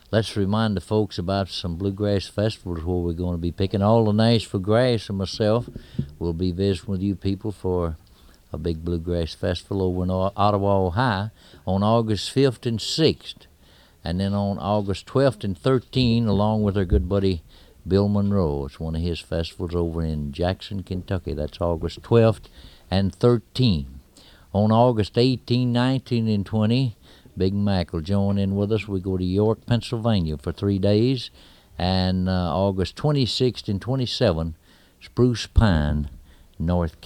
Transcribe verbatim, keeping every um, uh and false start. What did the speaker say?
let's remind the folks about some bluegrass festivals where we're going to be picking all the Nashville grass, and myself will be visiting with you people for a big bluegrass festival over in Ottawa, Ohio on August fifth and sixth. And then on August twelfth and thirteenth, along with our good buddy Bill Monroe. It's one of his festivals over in Jackson, Kentucky. That's August twelfth and thirteenth. On August eighteenth, nineteenth, and twentieth, Big Mac will join in with us. We go to York, Pennsylvania for three days. And uh, August twenty-sixth and twenty-seventh, Spruce Pine, North